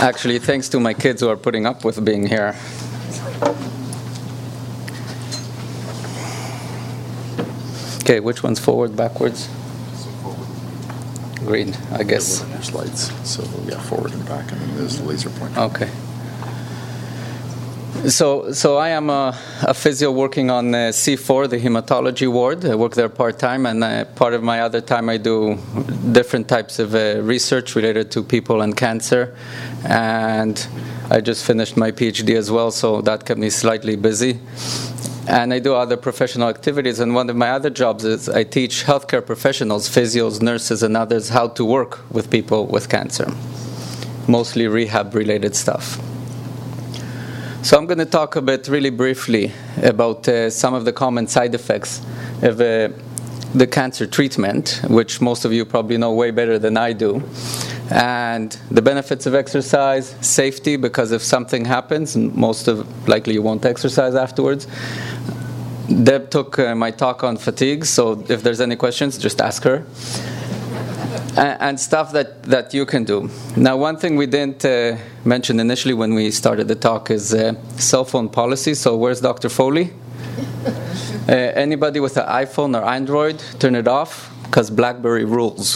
Actually, thanks to my kids who are putting up with being here. Okay, which one's forward, backwards? Green, I guess. Your slides. So yeah, forward and back, and then there's the laser pointer. Okay. So I am a physio working on C4, the hematology ward. I work there part-time, and part of my other time I do different types of research related to people and cancer. And I just finished my PhD as well, so that kept me slightly busy. And I do other professional activities, and one of my other jobs is I teach healthcare professionals, physios, nurses, and others how to work with people with cancer, mostly rehab-related stuff. So I'm going to talk a bit really briefly about some of the common side effects of the cancer treatment, which most of you probably know way better than I do, and the benefits of exercise, safety, because if something happens, most of likely you won't exercise afterwards. Deb took my talk on fatigue, so if there's any questions, just ask her. And stuff that you can do. Now, one thing we didn't mention initially when we started the talk is cell phone policy. So where's Dr. Foley? Anybody with an iPhone or Android, turn it off, because BlackBerry rules.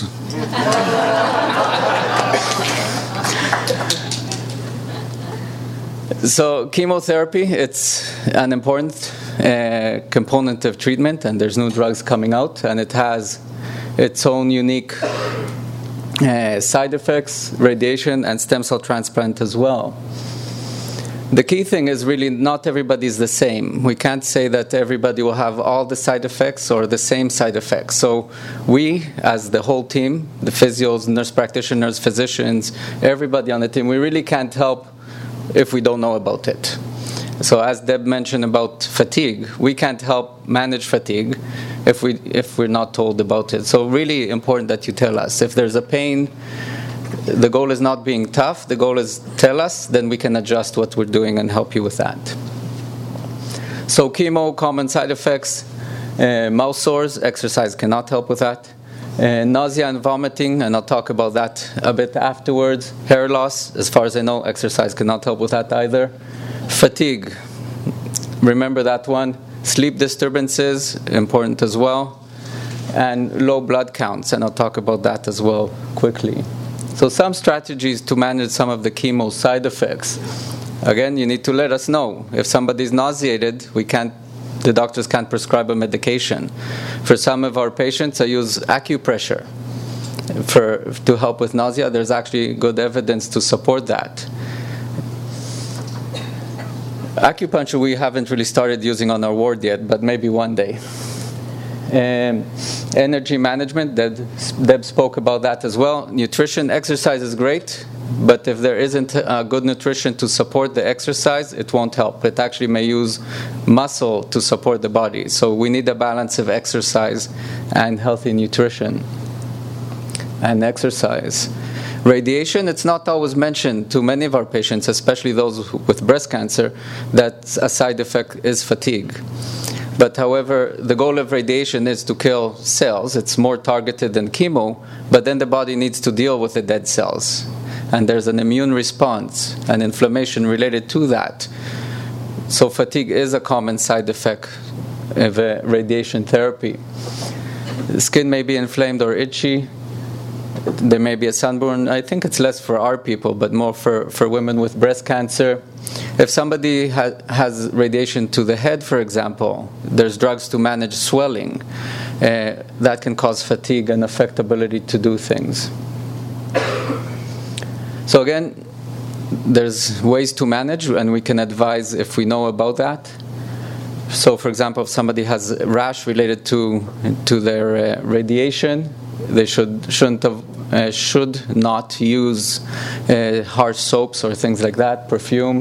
So chemotherapy, it's an important component of treatment, and there's new drugs coming out, and it has its own unique side effects, radiation, and stem cell transplant as well. The key thing is really not everybody's the same. We can't say that everybody will have all the side effects or the same side effects. So we, as the whole team, the physios, nurse practitioners, physicians, everybody on the team, we really can't help if we don't know about it. So as Deb mentioned about fatigue, we can't help manage fatigue if we're not told about it. So really important that you tell us. If there's a pain, the goal is not being tough. The goal is tell us, then we can adjust what we're doing and help you with that. So chemo, common side effects, mouth sores, exercise cannot help with that. Nausea and vomiting, and I'll talk about that a bit afterwards. Hair loss, as far as I know, exercise cannot help with that either. Fatigue, remember that one. Sleep disturbances, important as well. And low blood counts, and I'll talk about that as well quickly. So some strategies to manage some of the chemo side effects. Again, you need to let us know. If somebody's nauseated, the doctors can't prescribe a medication. For some of our patients, I use acupressure to help with nausea. There's actually good evidence to support that. Acupuncture we haven't really started using on our ward yet, but maybe one day. Energy management, Deb spoke about that as well. Nutrition, exercise is great, but if there isn't good nutrition to support the exercise, it won't help. It actually may use muscle to support the body. So we need a balance of exercise and healthy nutrition and exercise. Radiation, it's not always mentioned to many of our patients, especially those with breast cancer, that a side effect is fatigue. But however, the goal of radiation is to kill cells. It's more targeted than chemo, but then the body needs to deal with the dead cells. And there's an immune response and inflammation related to that. So fatigue is a common side effect of radiation therapy. The skin may be inflamed or itchy. There may be a sunburn. I think it's less for our people, but more for women with breast cancer. If somebody has radiation to the head, for example, there's drugs to manage swelling. That can cause fatigue and affect ability to do things. So again, there's ways to manage, and we can advise if we know about that. So for example, if somebody has a rash related to their radiation, they should not use harsh soaps or things like that, perfume.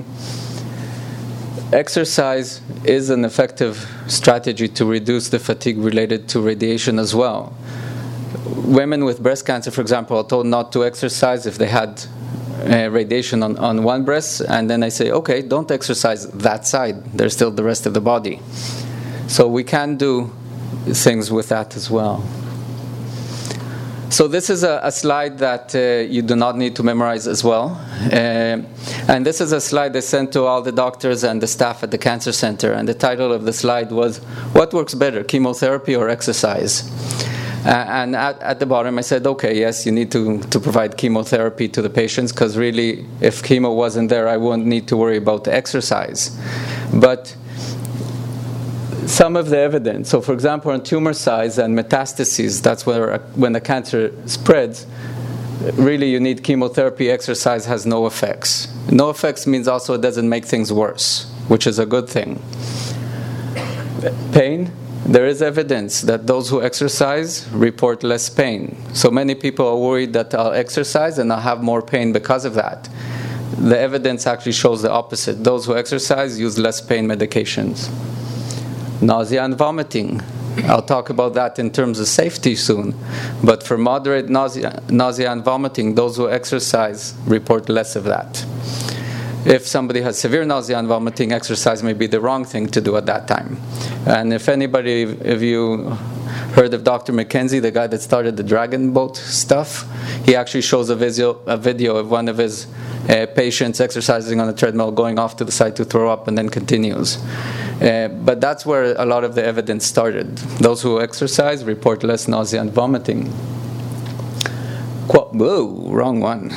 Exercise is an effective strategy to reduce the fatigue related to radiation as well. Women with breast cancer, for example, are told not to exercise if they had radiation on one breast, and then I say, okay, don't exercise that side. There's still the rest of the body. So we can do things with that as well. So this is a slide that you do not need to memorize as well. And this is a slide I sent to all the doctors and the staff at the cancer center. And the title of the slide was, "What works better, chemotherapy or exercise?" And at the bottom I said, okay, yes, you need to provide chemotherapy to the patients, because really, if chemo wasn't there, I wouldn't need to worry about the exercise. But some of the evidence, so for example, on tumor size and metastases, that's where when the cancer spreads, really you need chemotherapy. Exercise has no effects. No effects means also it doesn't make things worse, which is a good thing. Pain, there is evidence that those who exercise report less pain. So many people are worried that I'll exercise and I'll have more pain because of that. The evidence actually shows the opposite. Those who exercise use less pain medications. Nausea and vomiting. I'll talk about that in terms of safety soon. But for moderate nausea and vomiting, those who exercise report less of that. If somebody has severe nausea and vomiting, exercise may be the wrong thing to do at that time. And if you heard of Dr. McKenzie, the guy that started the Dragon Boat stuff, he actually shows a video of one of his patients exercising on a treadmill, going off to the side to throw up, and then continues. But that's where a lot of the evidence started. Those who exercise report less nausea and vomiting. Whoa, wrong one.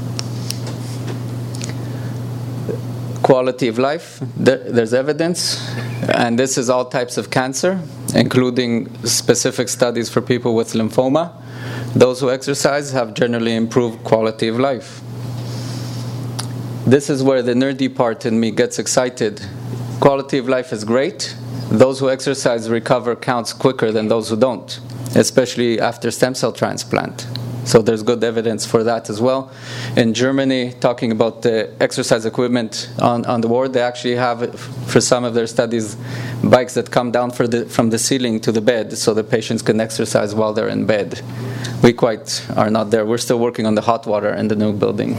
Quality of life, there's evidence, and this is all types of cancer, including specific studies for people with lymphoma. Those who exercise have generally improved quality of life. This is where the nerdy part in me gets excited. Quality of life is great. Those who exercise recover counts quicker than those who don't, especially after stem cell transplant. So there's good evidence for that as well. In Germany, talking about the exercise equipment on the ward, they actually have, for some of their studies, bikes that come down from the ceiling to the bed, so the patients can exercise while they're in bed. We quite are not there. We're still working on the hot water in the new building.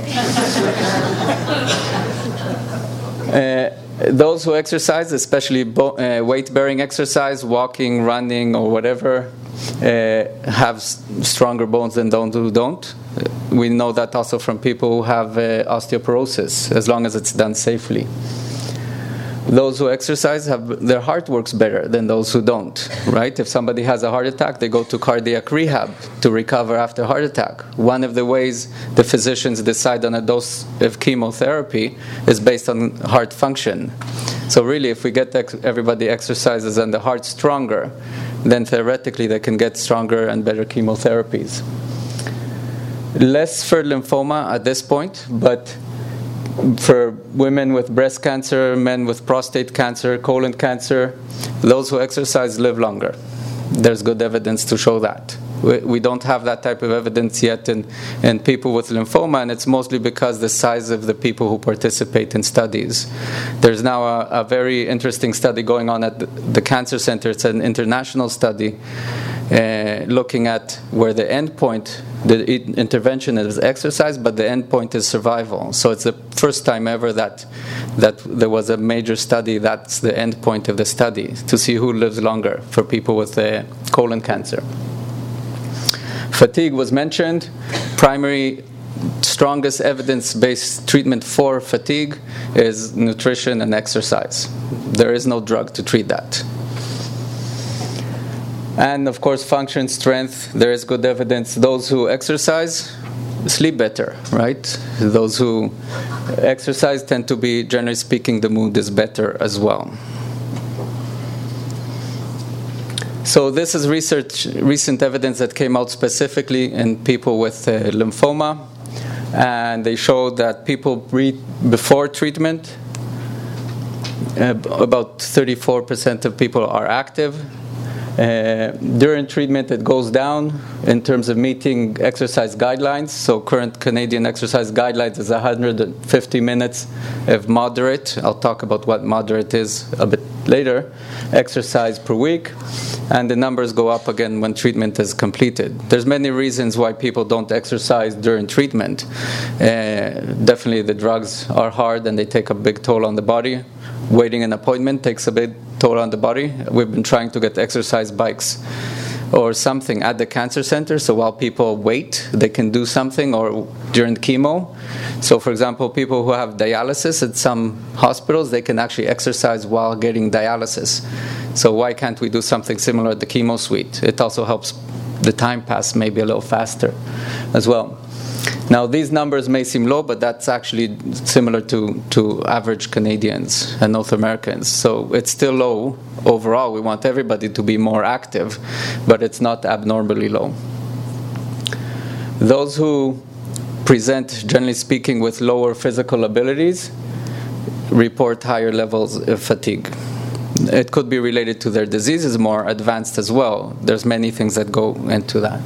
Those who exercise, especially weight-bearing exercise, walking, running, or whatever, have stronger bones than those who don't. We know that also from people who have osteoporosis, as long as it's done safely. Those who exercise, their heart works better than those who don't, right? If somebody has a heart attack, they go to cardiac rehab to recover after heart attack. One of the ways the physicians decide on a dose of chemotherapy is based on heart function. So really, if we get everybody exercises and the heart's stronger, then theoretically they can get stronger and better chemotherapies. Less for lymphoma at this point, but for women with breast cancer, men with prostate cancer, colon cancer, those who exercise live longer. There's good evidence to show that. We don't have that type of evidence yet in people with lymphoma, and it's mostly because the size of the people who participate in studies. There's now a very interesting study going on at the Cancer Center. It's an international study looking at where the endpoint, the intervention is exercise, but the endpoint is survival. So it's the first time ever that there was a major study that's the endpoint of the study, to see who lives longer for people with colon cancer. Fatigue was mentioned. Primary, strongest evidence-based treatment for fatigue is nutrition and exercise. There is no drug to treat that. And of course, function, strength, there is good evidence. Those who exercise sleep better, right? Those who exercise tend to be, generally speaking, the mood is better as well. So this is recent evidence that came out specifically in people with lymphoma, and they showed that people before treatment, about 34% of people are active. During treatment, it goes down in terms of meeting exercise guidelines. So current Canadian exercise guidelines is 150 minutes of moderate. I'll talk about what moderate is a bit later. Exercise per week. And the numbers go up again when treatment is completed. There's many reasons why people don't exercise during treatment. Definitely the drugs are hard and they take a big toll on the body. Waiting an appointment takes a big toll on the body. We've been trying to get exercise bikes or something at the cancer center. So while people wait, they can do something, or during chemo. So for example, people who have dialysis at some hospitals, they can actually exercise while getting dialysis. So why can't we do something similar at the chemo suite? It also helps the time pass maybe a little faster as well. Now, these numbers may seem low, but that's actually similar to average Canadians and North Americans. So it's still low overall. We want everybody to be more active, but it's not abnormally low. Those who present, generally speaking, with lower physical abilities report higher levels of fatigue. It could be related to their diseases, more advanced as well. There's many things that go into that.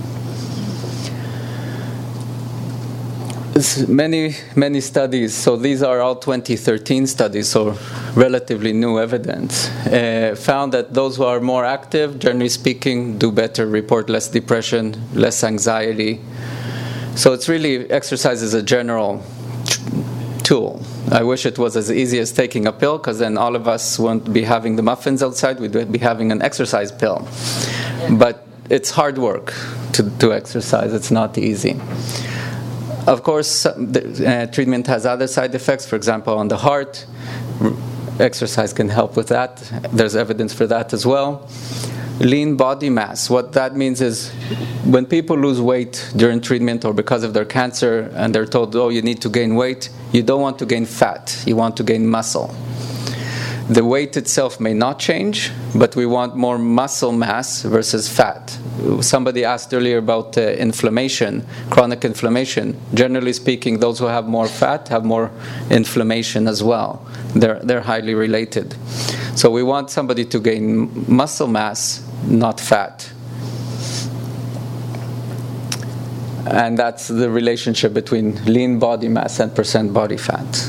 Many studies, so these are all 2013 studies, so relatively new evidence, found that those who are more active, generally speaking, do better, report less depression, less anxiety. So it's really, exercise is a general tool. I wish it was as easy as taking a pill, because then all of us won't be having the muffins outside, we'd be having an exercise pill. But it's hard work to exercise, it's not easy. Of course, treatment has other side effects. For example, on the heart, exercise can help with that. There's evidence for that as well. Lean body mass. What that means is when people lose weight during treatment or because of their cancer and they're told, oh, you need to gain weight, you don't want to gain fat. You want to gain muscle. The weight itself may not change, but we want more muscle mass versus fat. Somebody asked earlier about inflammation, chronic inflammation. Generally speaking, those who have more fat have more inflammation as well. They're highly related. So we want somebody to gain muscle mass, not fat. And that's the relationship between lean body mass and percent body fat.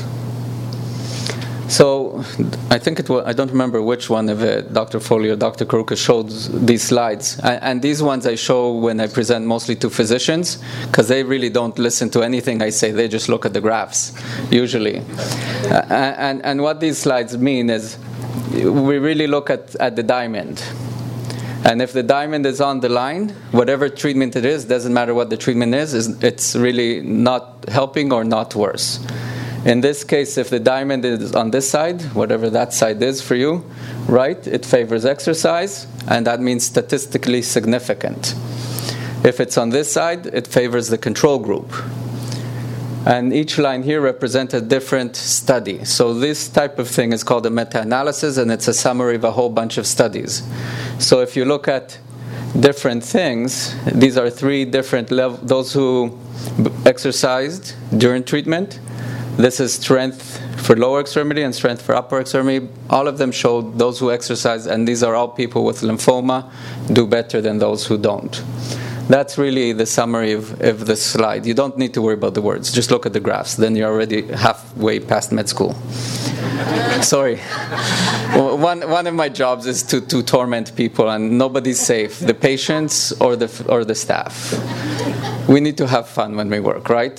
So I think it was, I don't remember which one of it, Dr. Foley or Dr. Karuka showed these slides. And these ones I show when I present mostly to physicians, because they really don't listen to anything I say. They just look at the graphs, usually. And what these slides mean is we really look at the diamond. And if the diamond is on the line, whatever treatment it is, doesn't matter what the treatment is, it's really not helping or not worse. In this case, if the diamond is on this side, whatever that side is for you, right, it favors exercise, and that means statistically significant. If it's on this side, it favors the control group. And each line here represents a different study. So this type of thing is called a meta-analysis, and it's a summary of a whole bunch of studies. So if you look at different things, these are three different levels. Those who exercised during treatment, this is strength for lower extremity and strength for upper extremity. All of them showed those who exercise, and these are all people with lymphoma, do better than those who don't. That's really the summary of the slide. You don't need to worry about the words. Just look at the graphs. Then you're already halfway past med school. Sorry. One of my jobs is to torment people, and nobody's safe, the patients or the staff. We need to have fun when we work, right?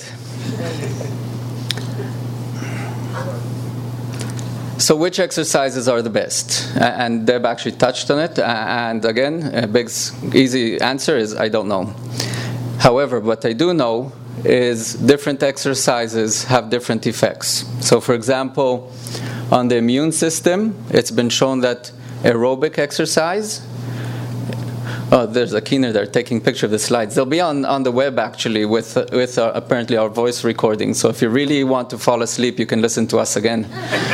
So which exercises are the best? And Deb actually touched on it. And again, a big, easy answer is I don't know. However, what I do know is different exercises have different effects. So for example, on the immune system, it's been shown that aerobic exercise, oh, there's a keener there taking a picture of the slides. They'll be on the web, actually, with apparently our voice recording. So if you really want to fall asleep, you can listen to us again.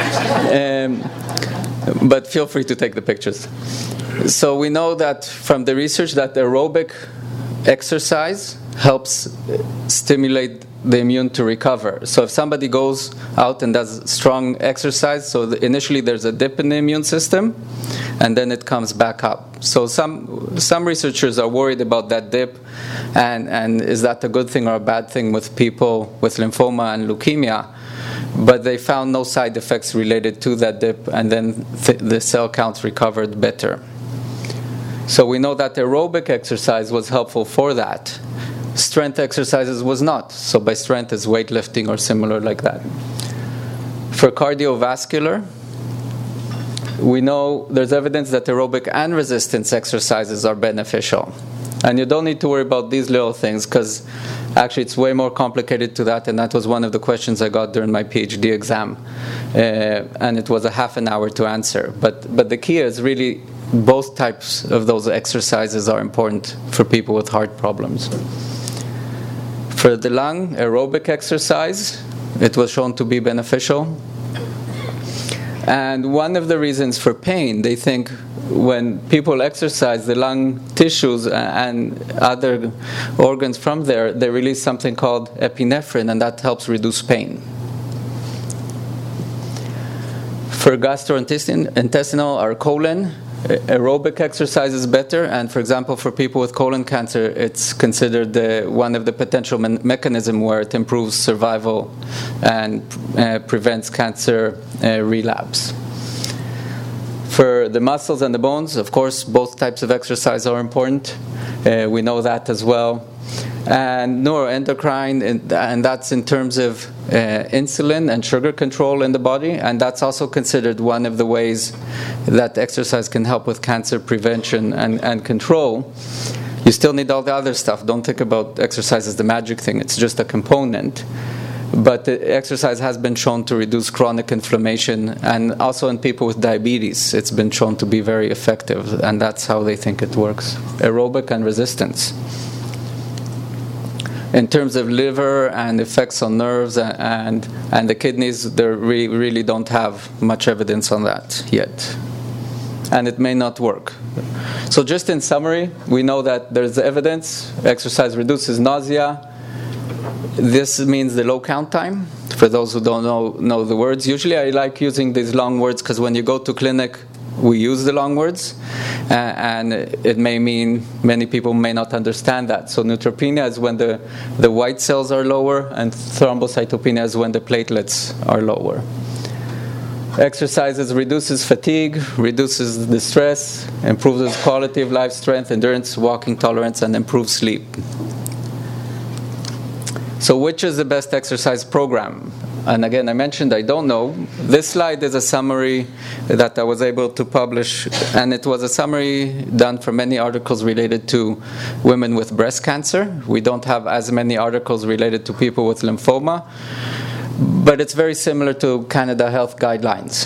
But feel free to take the pictures. So we know that from the research that aerobic exercise helps stimulate the immune to recover. So if somebody goes out and does strong exercise, so initially there's a dip in the immune system, and then it comes back up. So some researchers are worried about that dip, and is that a good thing or a bad thing with people with lymphoma and leukemia? But they found no side effects related to that dip, and then the cell counts recovered better. So we know that aerobic exercise was helpful for that. Strength exercises was not. So by strength is weightlifting or similar like that. For cardiovascular, we know there's evidence that aerobic and resistance exercises are beneficial. And you don't need to worry about these little things, because actually it's way more complicated to that, and that was one of the questions I got during my PhD exam. And it was a half an hour to answer. But the key is really both types of those exercises are important for people with heart problems. For the lung, aerobic exercise, it was shown to be beneficial. And one of the reasons for pain, they think when people exercise, the lung tissues and other organs from there, they release something called epinephrine, and that helps reduce pain. For gastrointestinal or colon, aerobic exercise is better, and for example, for people with colon cancer, it's considered one of the potential mechanisms where it improves survival and prevents cancer relapse. For the muscles and the bones, of course, both types of exercise are important. We know that as well. And neuroendocrine, and that's in terms of insulin and sugar control in the body, and that's also considered one of the ways that exercise can help with cancer prevention and control. You still need all the other stuff. Don't think about exercise as the magic thing. It's just a component. But the exercise has been shown to reduce chronic inflammation, and also in people with diabetes, it's been shown to be very effective, and that's how they think it works. Aerobic and resistance. In terms of liver and effects on nerves and the kidneys, they really don't have much evidence on that yet. And it may not work. So just in summary, we know that there's evidence exercise reduces nausea. This means the low count time, for those who don't know the words. Usually I like using these long words because when you go to clinic, we use the long words, and it may mean many people may not understand that. So neutropenia is when the white cells are lower, and thrombocytopenia is when the platelets are lower. Exercises reduces fatigue, reduces the stress, improves quality of life, strength, endurance, walking tolerance, and improves sleep. So which is the best exercise program? And again, I mentioned I don't know. This slide is a summary that I was able to publish, and it was a summary done for many articles related to women with breast cancer. We don't have as many articles related to people with lymphoma, but it's very similar to Canada Health Guidelines.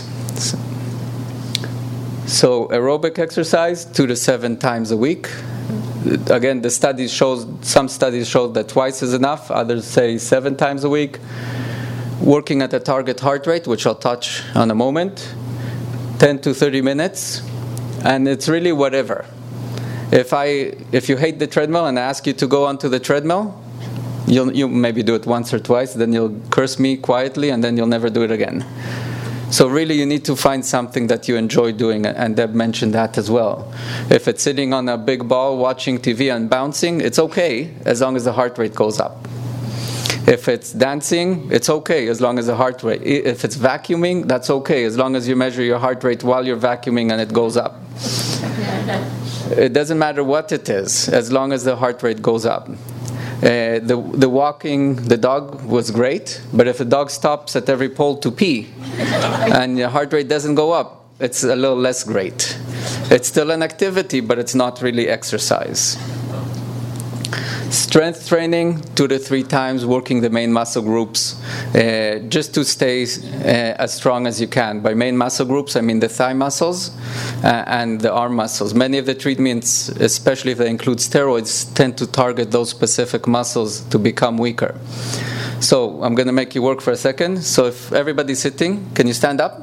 So aerobic exercise 2 to 7 times a week. Again, some studies show that twice is enough, others say 7 times a week. Working at a target heart rate, which I'll touch on a moment, 10 to 30 minutes, and it's really whatever. If you hate the treadmill and I ask you to go onto the treadmill, you'll maybe do it once or twice, then you'll curse me quietly, and then you'll never do it again. So really you need to find something that you enjoy doing, and Deb mentioned that as well. If it's sitting on a big ball, watching TV and bouncing, it's okay as long as the heart rate goes up. If it's dancing, it's okay as long as the heart rate. If it's vacuuming, that's okay as long as you measure your heart rate while you're vacuuming and it goes up. It doesn't matter what it is, as long as the heart rate goes up. The walking the dog was great, but if the dog stops at every pole to pee and your heart rate doesn't go up, it's a little less great. It's still an activity, but it's not really exercise. Strength training, 2 to 3 times, working the main muscle groups, just to stay as strong as you can. By main muscle groups, I mean the thigh muscles and the arm muscles. Many of the treatments, especially if they include steroids, tend to target those specific muscles to become weaker. So I'm going to make you work for a second. So if everybody's sitting, can you stand up?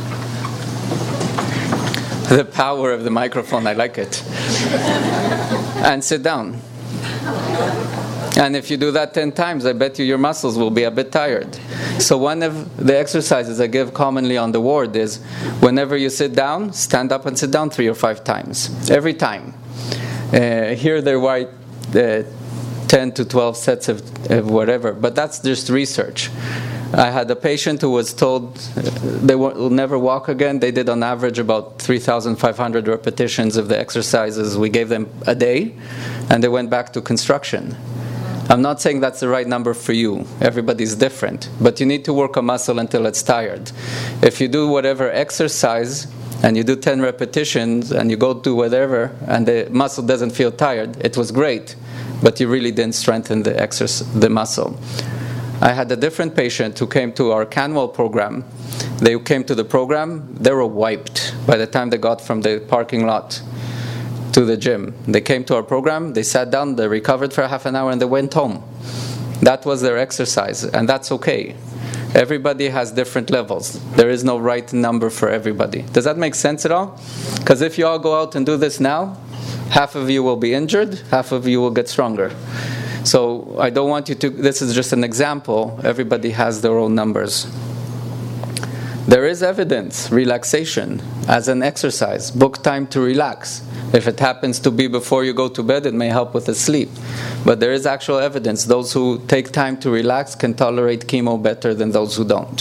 The power of the microphone, I like it. And sit down. And if you do that 10 times, I bet you your muscles will be a bit tired. So one of the exercises I give commonly on the ward is whenever you sit down, stand up and sit down 3 or 5 times. Every time. Here they write 10 to 12 sets of whatever, but that's just research. I had a patient who was told they will never walk again. They did on average about 3,500 repetitions of the exercises we gave them a day, and they went back to construction. I'm not saying that's the right number for you. Everybody's different. But you need to work a muscle until it's tired. If you do whatever exercise and you do 10 repetitions and you go do whatever and the muscle doesn't feel tired, it was great, but you really didn't strengthen the muscle. I had a different patient who came to our Canwell program. They came to the program, they were wiped by the time they got from the parking lot to the gym. They came to our program, they sat down, they recovered for half an hour, and they went home. That was their exercise, and that's okay. Everybody has different levels. There is no right number for everybody. Does that make sense at all? Because if you all go out and do this now, half of you will be injured, half of you will get stronger. So I don't want you to, this is just an example. Everybody has their own numbers. There is evidence, relaxation, as an exercise. Book time to relax. If it happens to be before you go to bed, it may help with the sleep. But there is actual evidence. Those who take time to relax can tolerate chemo better than those who don't.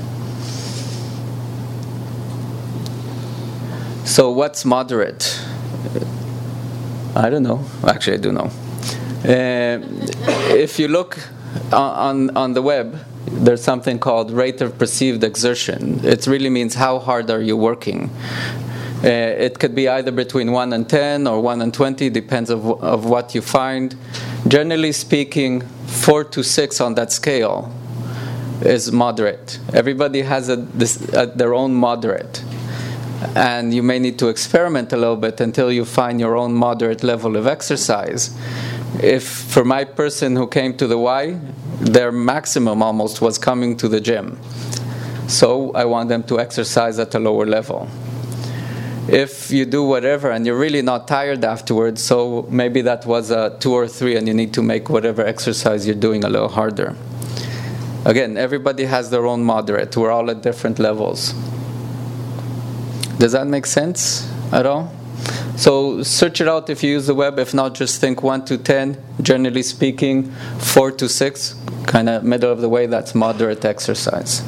So what's moderate? I don't know. Actually, I do know. If you look on the web, there's something called rate of perceived exertion. It really means how hard are you working. It could be either between 1 and 10 or 1 and 20, depends of what you find. Generally speaking, 4 to 6 on that scale is moderate. Everybody has their own moderate. And you may need to experiment a little bit until you find your own moderate level of exercise. If, for my person who came to the Y, their maximum almost was coming to the gym. So I want them to exercise at a lower level. If you do whatever and you're really not tired afterwards, so maybe that was a 2 or 3 and you need to make whatever exercise you're doing a little harder. Again, everybody has their own moderate. We're all at different levels. Does that make sense at all? So search it out if you use the web. If not, just think 1 to 10, generally speaking, 4 to 6, kind of middle of the way, that's moderate exercise.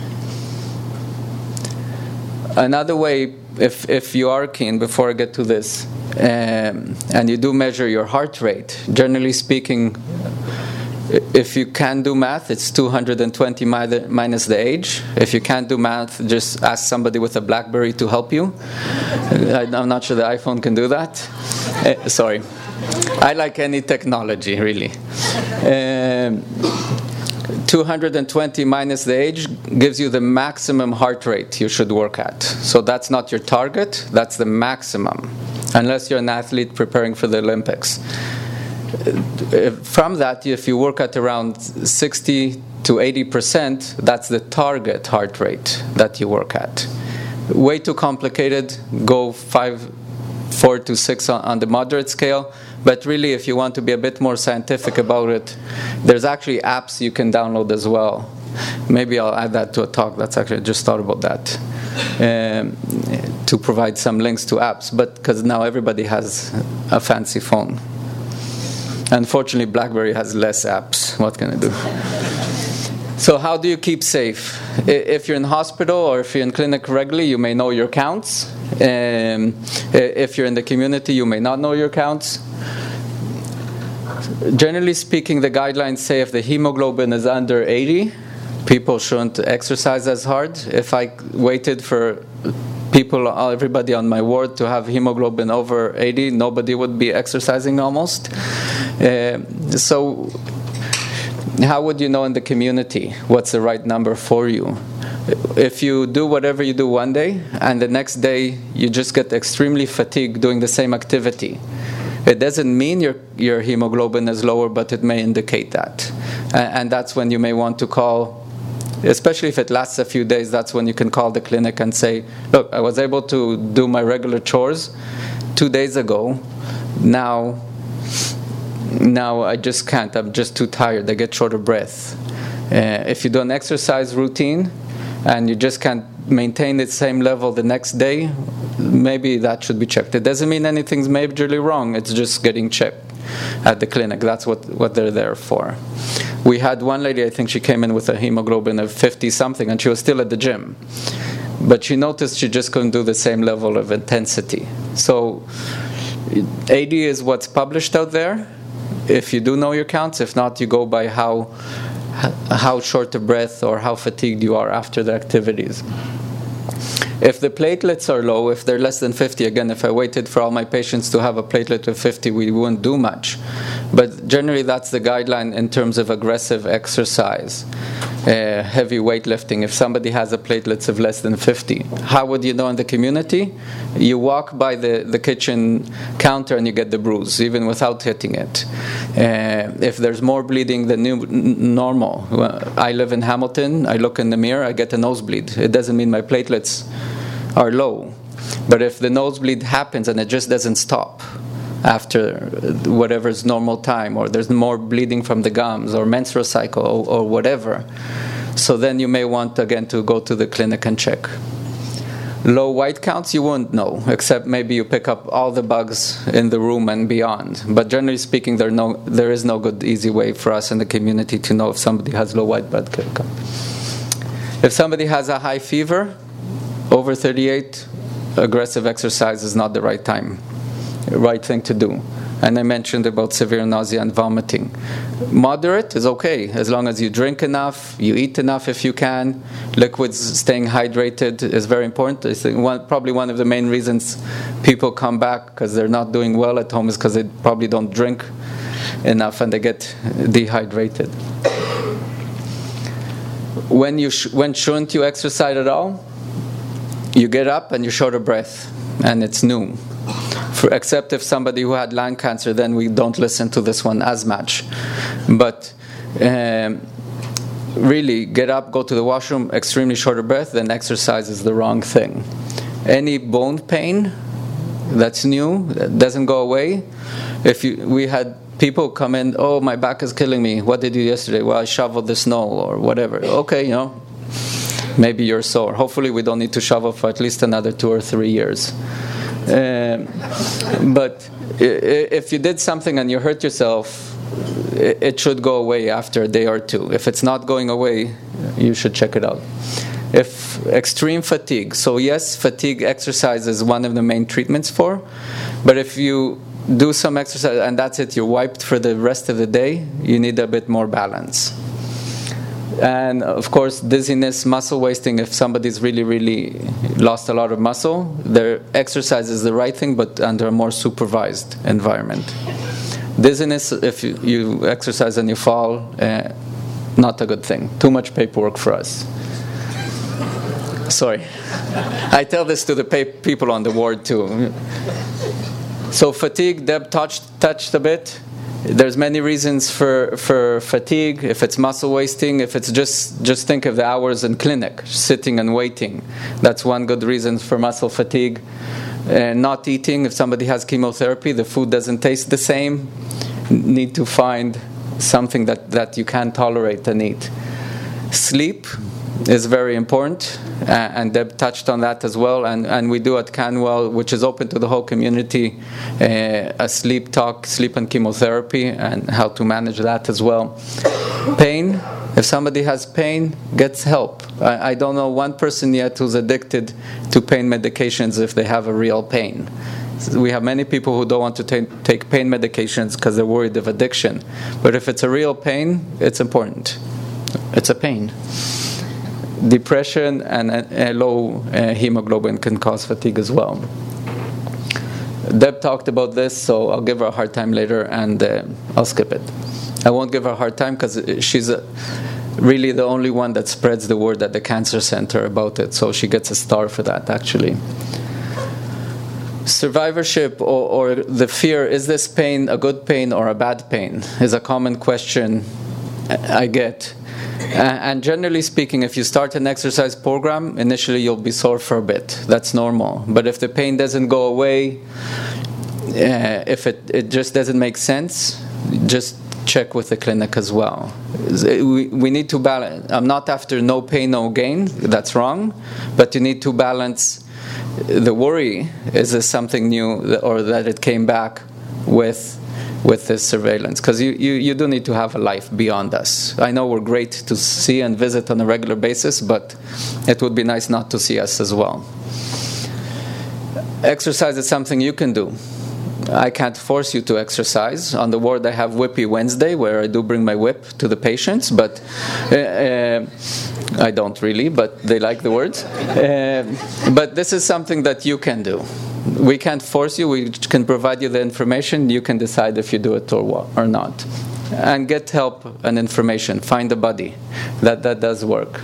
Another way, if you are keen, before I get to this, and you do measure your heart rate, generally speaking, if you can do math, it's 220 minus the age. If you can't do math, just ask somebody with a BlackBerry to help you. I'm not sure the iPhone can do that. Sorry. I like any technology, really. 220 minus the age gives you the maximum heart rate you should work at. So that's not your target, that's the maximum, unless you're an athlete preparing for the Olympics. From that, if you work at around 60 to 80%, that's the target heart rate that you work at. Way too complicated, go 4 to 6 on the moderate scale. But really, if you want to be a bit more scientific about it, there's actually apps you can download as well. Maybe I'll add that to a talk. That's actually, I just thought about that. To provide some links to apps, but because now everybody has a fancy phone. Unfortunately, BlackBerry has less apps. What can I do? So how do you keep safe? If you're in hospital or if you're in clinic regularly, you may know your counts. If you're in the community, you may not know your counts. Generally speaking, the guidelines say if the hemoglobin is under 80, people shouldn't exercise as hard. If I waited for everybody on my ward to have hemoglobin over 80, nobody would be exercising almost. So how would you know in the community what's the right number for you? If you do whatever you do one day and the next day you just get extremely fatigued doing the same activity, it doesn't mean your hemoglobin is lower, but it may indicate that. And that's when you may want to call, especially if it lasts a few days, that's when you can call the clinic and say, look, I was able to do my regular chores 2 days ago. Now I just can't. I'm just too tired. I get short of breath. If you do an exercise routine and you just can't maintain the same level the next day, maybe that should be checked. It doesn't mean anything's majorly wrong. It's just getting checked at the clinic. That's what they're there for. We had one lady, I think she came in with a hemoglobin of 50-something, and she was still at the gym. But she noticed she just couldn't do the same level of intensity. So 80 is what's published out there. If you do know your counts, if not, you go by how short of breath or how fatigued you are after the activities. If the platelets are low, if they're less than 50, again, if I waited for all my patients to have a platelet of 50, we wouldn't do much. But generally, that's the guideline in terms of aggressive exercise, heavy weightlifting. If somebody has a platelets of less than 50, how would you know in the community? You walk by the kitchen counter and you get the bruise, even without hitting it. If there's more bleeding than normal, I live in Hamilton, I look in the mirror, I get a nosebleed. It doesn't mean my platelets are low. But if the nosebleed happens and it just doesn't stop after whatever's normal time, or there's more bleeding from the gums or menstrual cycle or whatever, so then you may want again to go to the clinic and check. Low white counts, you won't know, except maybe you pick up all the bugs in the room and beyond. But generally speaking, there is no good, easy way for us in the community to know if somebody has low white blood count. If somebody has a high fever, over 38, aggressive exercise is not the right thing to do. And I mentioned about severe nausea and vomiting. Moderate is okay, as long as you drink enough, you eat enough if you can. Liquids, staying hydrated is very important. I think probably one of the main reasons people come back because they're not doing well at home is because they probably don't drink enough and they get dehydrated. When shouldn't you exercise at all? You get up and you're short of breath, and it's new. Except if somebody who had lung cancer, then we don't listen to this one as much. But really, get up, go to the washroom, extremely short of breath, then exercise is the wrong thing. Any bone pain that's new, that doesn't go away. We had people come in, oh, my back is killing me. What did you do yesterday? Well, I shoveled the snow or whatever. Okay, maybe you're sore. Hopefully we don't need to shovel for at least another 2 or 3 years. But if you did something and you hurt yourself, it should go away after a day or two. If it's not going away, you should check it out. If extreme fatigue, so yes, fatigue exercise is one of the main treatments for, but if you do some exercise and that's it, you're wiped for the rest of the day, you need a bit more balance. And of course, dizziness, muscle wasting, if somebody's really, really lost a lot of muscle, their exercise is the right thing, but under a more supervised environment. Dizziness, if you exercise and you fall, not a good thing. Too much paperwork for us. Sorry. I tell this to the people on the ward too. So fatigue, Deb touched a bit. There's many reasons for fatigue. If it's muscle wasting, if it's just think of the hours in clinic, sitting and waiting. That's one good reason for muscle fatigue. Not eating, if somebody has chemotherapy, the food doesn't taste the same. Need to find something that you can tolerate and eat. Sleep is very important, and Deb touched on that as well, and we do at Canwell, which is open to the whole community, a sleep talk, sleep and chemotherapy, and how to manage that as well. Pain, if somebody has pain, gets help. I don't know one person yet who's addicted to pain medications if they have a real pain. We have many people who don't want to take pain medications because they're worried of addiction. But if it's a real pain, it's important. It's a pain. Depression and a low hemoglobin can cause fatigue as well. Deb talked about this, so I'll give her a hard time later, and I'll skip it. I won't give her a hard time because she's really the only one that spreads the word at the cancer center about it, so she gets a star for that, actually. Survivorship or the fear, is this pain a good pain or a bad pain, is a common question I get. And generally speaking, if you start an exercise program, initially you'll be sore for a bit. That's normal. But if the pain doesn't go away, if it just doesn't make sense, just check with the clinic as well. We need to balance. I'm not after no pain, no gain. That's wrong. But you need to balance the worry. Is this something new, or that it came back with this surveillance? Because you do need to have a life beyond us. I know we're great to see and visit on a regular basis, but it would be nice not to see us as well. Exercise is something you can do. I can't force you to exercise. On the ward I have Whippy Wednesday, where I do bring my whip to the patients, but I don't really, but they like the words. But this is something that you can do. We can't force you, we can provide you the information, you can decide if you do it or not. And get help and information, find a buddy. That does work.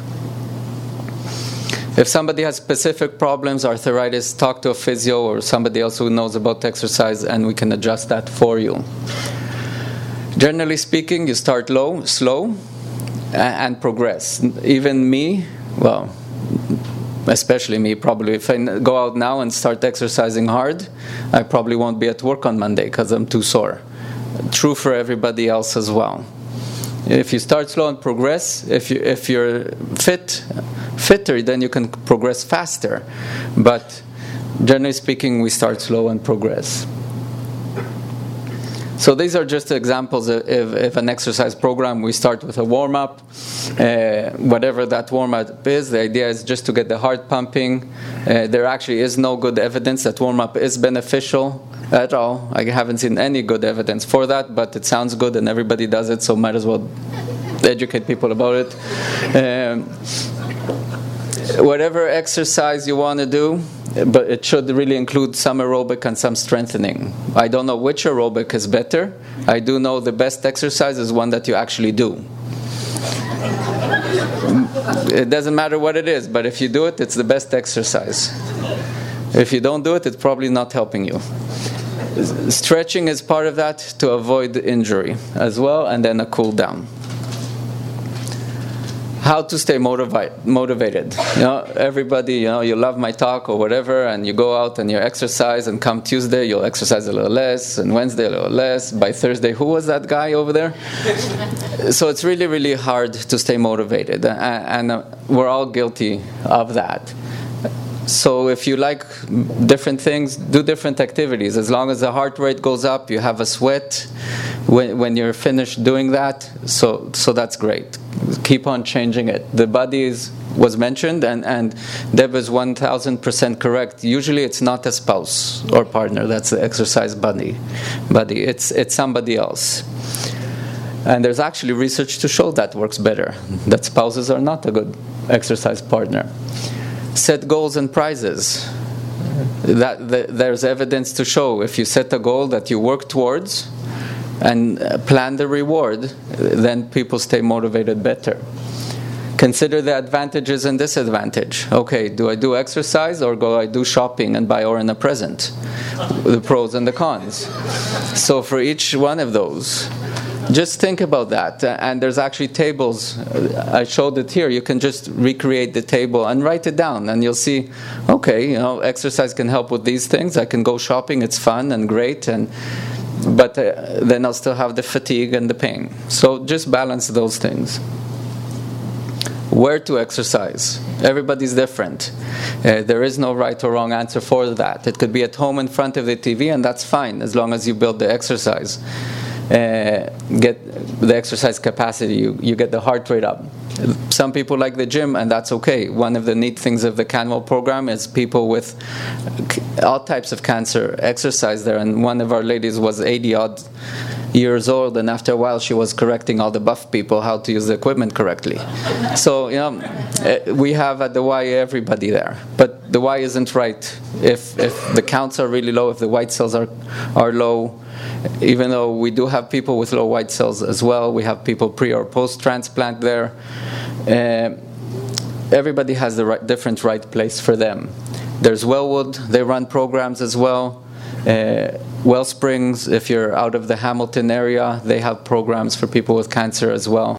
If somebody has specific problems, arthritis, talk to a physio or somebody else who knows about exercise, and we can adjust that for you. Generally speaking, you start low, slow, and progress. Even me, well, especially me probably, if I go out now and start exercising hard, I probably won't be at work on Monday because I'm too sore. True for everybody else as well. If you start slow and progress, if you're fitter, then you can progress faster. But generally speaking, we start slow and progress. So these are just examples of an exercise program. We start with a warm-up, whatever that warm-up is. The idea is just to get the heart pumping. There actually is no good evidence that warm-up is beneficial at all. I haven't seen any good evidence for that, but it sounds good and everybody does it, so might as well educate people about it. Whatever exercise you want to do, but it should really include some aerobic and some strengthening. I don't know which aerobic is better. I do know the best exercise is one that you actually do. It doesn't matter what it is, but if you do it, it's the best exercise. If you don't do it, it's probably not helping you. Stretching is part of that to avoid injury as well, and then a cool down. How to stay motivated. Everybody, you love my talk or whatever, and you go out and you exercise, and come Tuesday you'll exercise a little less, and Wednesday a little less. By Thursday, who was that guy over there? So it's really, really hard to stay motivated, and we're all guilty of that. So if you like different things, do different activities. As long as the heart rate goes up, you have a sweat when you're finished doing that, so that's great. Keep on changing it. The body was mentioned, and Deb is 1000% correct. Usually it's not a spouse or partner that's the exercise buddy. It's somebody else. And there's actually research to show that works better, that spouses are not a good exercise partner. Set goals and prizes. There's evidence to show if you set a goal that you work towards and plan the reward, then people stay motivated better. Consider the advantages and disadvantages. Okay, do I do exercise or do I do shopping and buy Oren a present? The pros and the cons. So for each one of those, just think about that. And there's actually tables. I showed it here. You can just recreate the table and write it down, and you'll see, okay, exercise can help with these things. I can go shopping. It's fun and great, but then I'll still have the fatigue and the pain. So just balance those things. Where to exercise? Everybody's different. There is no right or wrong answer for that. It could be at home in front of the TV, and that's fine as long as you build the exercise. Get the exercise capacity, you get the heart rate up. Some people like the gym, and that's okay. One of the neat things of the CanWell program is people with all types of cancer exercise there, and one of our ladies was 80-odd years old, and after a while she was correcting all the buff people how to use the equipment correctly. So we have at the Y everybody there, but the Y isn't right. If the counts are really low, if the white cells are low, even though we do have people with low white cells as well, we have people pre or post transplant there. Everybody has the different right place for them. There's Wellwood, they run programs as well. Wellsprings, if you're out of the Hamilton area, they have programs for people with cancer as well.